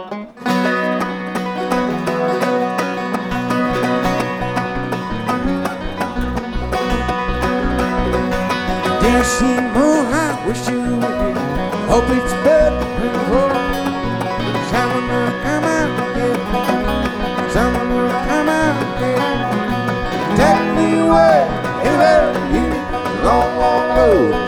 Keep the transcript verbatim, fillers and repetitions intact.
Dear Seymour, I wish you were here. Hope it's better before. Someone will come out here. Someone will come out here. Take me away, anywhere here. Long, long road.